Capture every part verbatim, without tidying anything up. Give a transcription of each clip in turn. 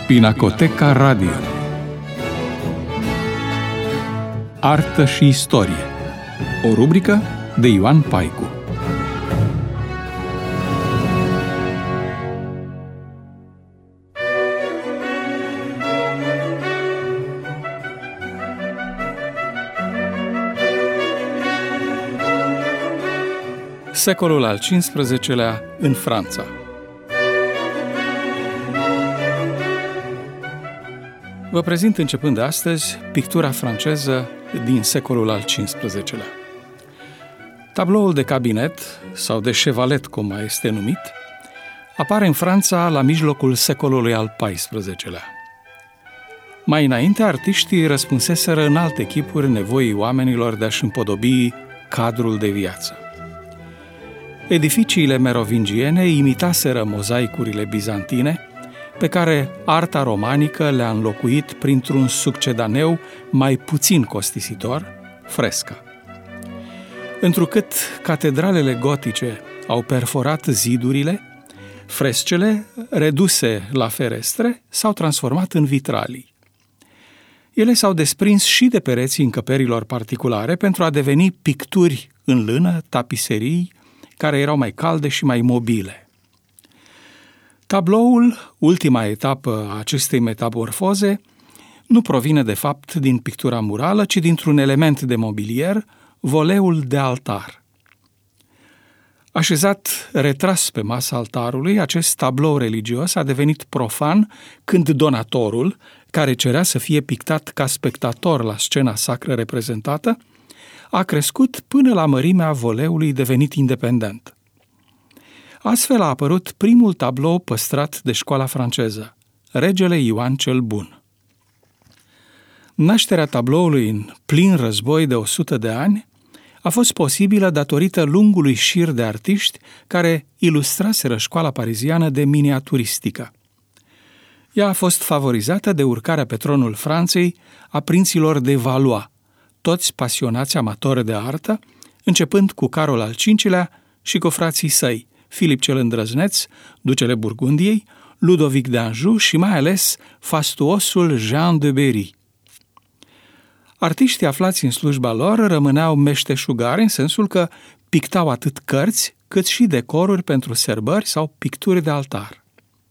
Pinacoteca Radio. Artă și istorie. O rubrică de Ioan Paicu. Secolul al cincisprezecelea în Franța. Vă prezint începând de astăzi pictura franceză din secolul al cincisprezecelea. Tabloul de cabinet, sau de chevalet, cum mai este numit, apare în Franța la mijlocul secolului al paisprezecelea. Mai înainte, artiștii răspunseseră în alte chipuri nevoii oamenilor de a-și împodobi cadrul de viață. Edificiile merovingiene imitaseră mozaicurile bizantine, pe care arta romanică le-a înlocuit printr-un succedaneu mai puțin costisitor, fresca. Întrucât catedralele gotice au perforat zidurile, frescele, reduse la ferestre, s-au transformat în vitralii. Ele s-au desprins și de pereții încăperilor particulare pentru a deveni picturi în lână, tapiserii, care erau mai calde și mai mobile. Tabloul, ultima etapă a acestei metamorfoze, nu provine de fapt din pictura murală, ci dintr-un element de mobilier, voleul de altar. Așezat retras pe masa altarului, acest tablou religios a devenit profan când donatorul, care cerea să fie pictat ca spectator la scena sacră reprezentată, a crescut până la mărimea voleului devenit independent. Astfel a apărut primul tablou păstrat de școala franceză, Regele Ioan cel Bun. Nașterea tabloului în plin război de o sută de ani a fost posibilă datorită lungului șir de artiști care ilustraseră școala pariziană de miniaturistică. Ea a fost favorizată de urcarea pe tronul Franței a prinților de Valois, toți pasionați amatori de artă, începând cu Carol al cincilea și cu frații săi, Filip cel Îndrăzneț, ducele Burgundiei, Ludovic de Anjou și mai ales fastuosul Jean de Berry. Artiștii aflați în slujba lor rămâneau meșteșugari în sensul că pictau atât cărți cât și decoruri pentru sărbări sau picturi de altar.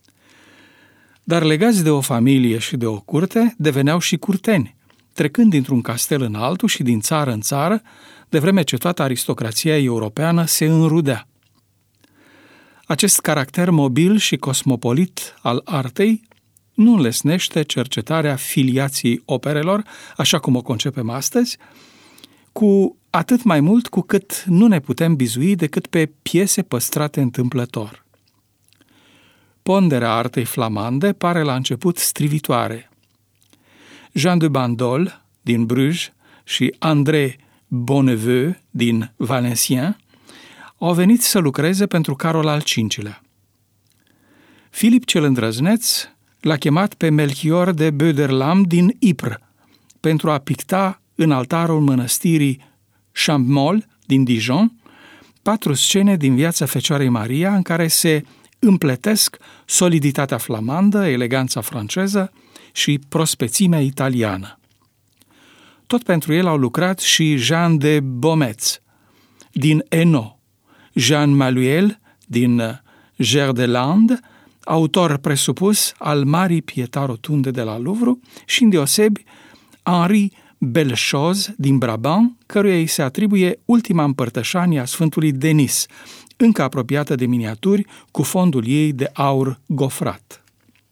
Dar legați de o familie și de o curte, deveneau și curteni, trecând dintr-un castel în altul și din țară în țară, de vreme ce toată aristocrația europeană se înrudea. Acest caracter mobil și cosmopolit al artei nu înlesnește cercetarea filiației operelor, așa cum o concepem astăzi, cu atât mai mult cu cât nu ne putem bizui decât pe piese păstrate întâmplător. Ponderea artei flamande pare la început strivitoare. Jean de Bandol, din Bruges, și André Bonneveu, din Valenciennes, au venit să lucreze pentru Carol al cincilea. Filip cel Îndrăzneț l-a chemat pe Melchior de Böderlam din Ypres pentru a picta în altarul mănăstirii Champmol din Dijon patru scene din viața Fecioarei Maria în care se împletesc soliditatea flamandă, eleganța franceză și prospețimea italiană. Tot pentru el au lucrat și Jean de Beaumetz din Hainaut, Jean Maluel din Gerdeland, autor presupus al Marii Pietà Rotunde de la Louvre, și îndeosebi Henri Bellechoze din Brabant, căruia îi se atribuie ultima împărtășanie a Sfântului Denis, încă apropiată de miniaturi, cu fondul ei de aur gofrat.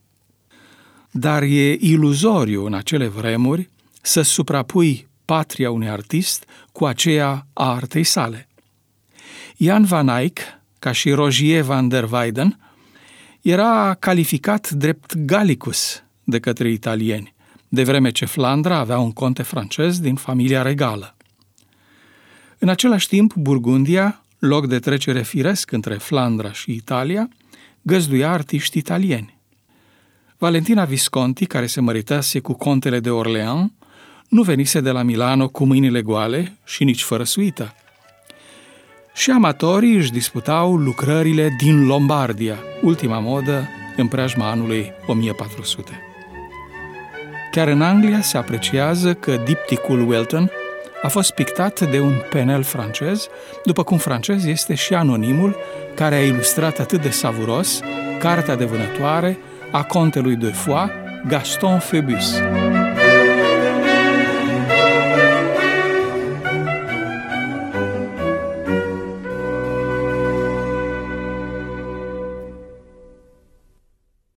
Dar e iluzoriu în acele vremuri să suprapui patria unui artist cu aceea a artei sale. Jan van Eyck, ca și Rogier van der Weyden, era calificat drept Gallicus de către italieni, de vreme ce Flandra avea un conte francez din familia regală. În același timp, Burgundia, loc de trecere firesc între Flandra și Italia, găzduia artiști italieni. Valentina Visconti, care se măritase cu contele de Orléans, nu venise de la Milano cu mâinile goale și nici fără suită. Și amatorii își disputau lucrările din Lombardia, ultima modă în preajma anului o mie patru sute. Chiar în Anglia se apreciază că dipticul Welton a fost pictat de un penel francez, după cum francez este și anonimul care a ilustrat atât de savuros Cartea de vânătoare a contelui de Foix, Gaston Phoebus.